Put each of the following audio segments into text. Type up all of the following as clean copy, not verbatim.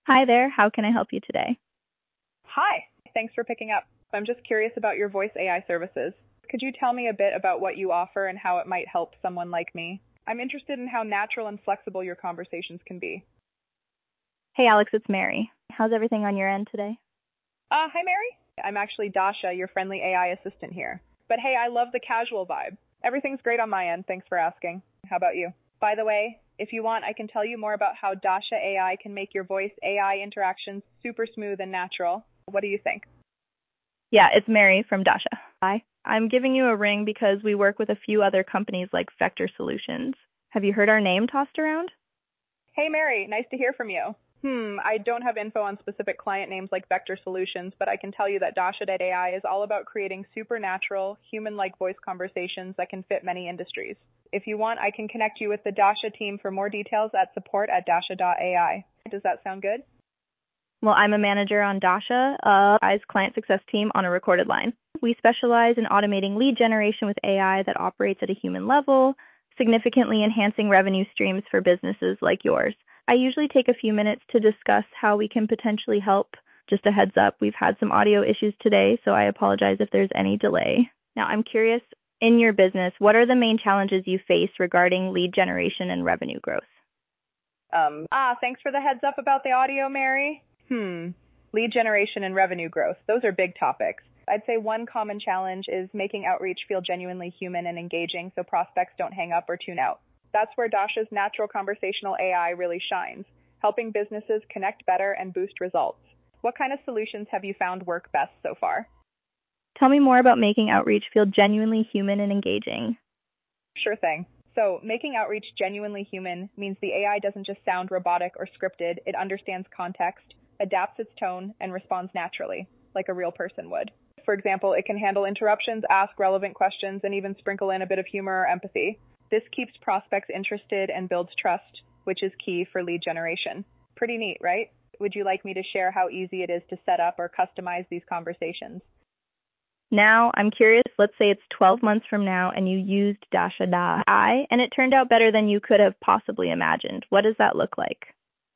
Hi there, how can I help you today? Hi, thanks for picking up. I'm just curious about your voice AI services. Could you tell me a bit about what you offer and how it might help someone like me? I'm interested in how natural and flexible your conversations can be. Hey Alex, it's Mary. How's everything on your end today? Hi Mary. I'm actually Dasha, your friendly AI assistant here. But hey, I love the casual vibe. Everything's great on my end, thanks for asking. How about you? By the way, if you want, I can tell you more about how Dasha AI can make your voice AI interactions super smooth and natural. What do you think? Yeah, it's Mary from Dasha. Hi. I'm giving you a ring because we work with a few other companies like Vector Solutions. Have you heard our name tossed around? Hey Mary, nice to hear from you. I don't have info on specific client names like Vector Solutions, but I can tell you that Dasha.ai is all about creating supernatural, human-like voice conversations that can fit many industries. If you want, I can connect you with the Dasha team for more details at support@dasha.ai. Does that sound good? Well, I'm a manager on Dasha, AI's client success team on a recorded line. We specialize in automating lead generation with AI that operates at a human level, significantly enhancing revenue streams for businesses like yours. I usually take a few minutes to discuss how we can potentially help. Just a heads up, we've had some audio issues today, so I apologize if there's any delay. Now, I'm curious, in your business, what are the main challenges you face regarding lead generation and revenue growth? Thanks for the heads up about the audio, Mary. Lead generation and revenue growth. Those are big topics. I'd say one common challenge is making outreach feel genuinely human and engaging so prospects don't hang up or tune out. That's where Dasha's natural conversational AI really shines, helping businesses connect better and boost results. What kind of solutions have you found work best so far? Tell me more about making outreach feel genuinely human and engaging. Sure thing. So, making outreach genuinely human means the AI doesn't just sound robotic or scripted, it understands context, adapts its tone, and responds naturally, like a real person would. For example, it can handle interruptions, ask relevant questions, and even sprinkle in a bit of humor or empathy. This keeps prospects interested and builds trust, which is key for lead generation. Pretty neat, right? Would you like me to share how easy it is to set up or customize these conversations? Now, I'm curious, let's say it's 12 months from now and you used Dasha.ai and it turned out better than you could have possibly imagined. What does that look like?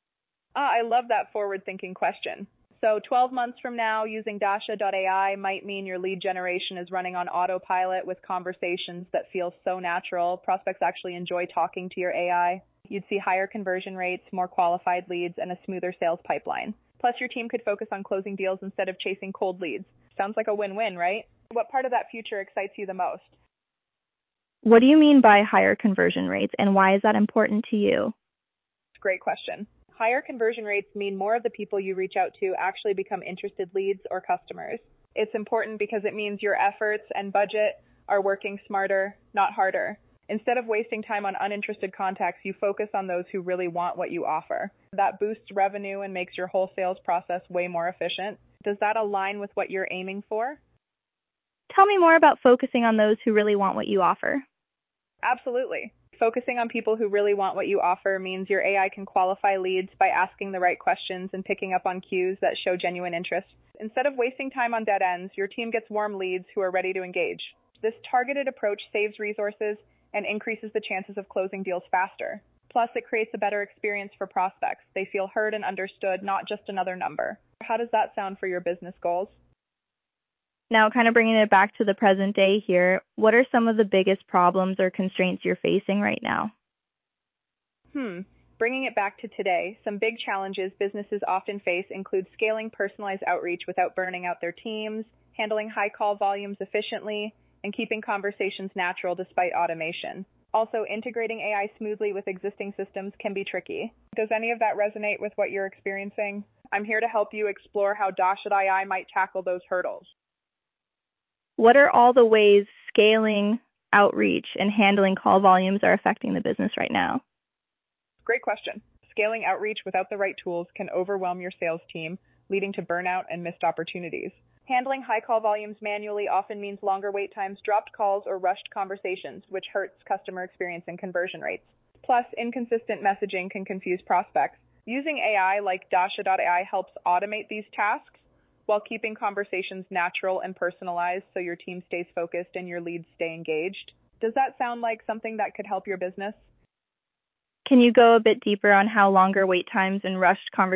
I love that forward-thinking question. So 12 months from now, using Dasha.ai might mean your lead generation is running on autopilot with conversations that feel so natural. Prospects actually enjoy talking to your AI. You'd see higher conversion rates, more qualified leads, and a smoother sales pipeline. Plus, your team could focus on closing deals instead of chasing cold leads. Sounds like a win-win, right? What part of that future excites you the most? What do you mean by higher conversion rates and why is that important to you? Great question. Higher conversion rates mean more of the people you reach out to actually become interested leads or customers. It's important because it means your efforts and budget are working smarter, not harder. Instead of wasting time on uninterested contacts, you focus on those who really want what you offer. That boosts revenue and makes your whole sales process way more efficient. Does that align with what you're aiming for? Tell me more about focusing on those who really want what you offer. Absolutely. Focusing on people who really want what you offer means your AI can qualify leads by asking the right questions and picking up on cues that show genuine interest. Instead of wasting time on dead ends, your team gets warm leads who are ready to engage. This targeted approach saves resources and increases the chances of closing deals faster. Plus, it creates a better experience for prospects. They feel heard and understood, not just another number. How does that sound for your business goals? Now, kind of bringing it back to the present day here, what are some of the biggest problems or constraints you're facing right now? Bringing it back to today, some big challenges businesses often face include scaling personalized outreach without burning out their teams, handling high call volumes efficiently, and keeping conversations natural despite automation. Also, integrating AI smoothly with existing systems can be tricky. Does any of that resonate with what you're experiencing? I'm here to help you explore how Dash.ai might tackle those hurdles. What are all the ways scaling outreach and handling call volumes are affecting the business right now? Great question. Scaling outreach without the right tools can overwhelm your sales team, leading to burnout and missed opportunities. Handling high call volumes manually often means longer wait times, dropped calls, or rushed conversations, which hurts customer experience and conversion rates. Plus, inconsistent messaging can confuse prospects. Using AI like Dasha.ai helps automate these tasks while keeping conversations natural and personalized so your team stays focused and your leads stay engaged. Does that sound like something that could help your business? Can you go a bit deeper on how longer wait times and rushed conversations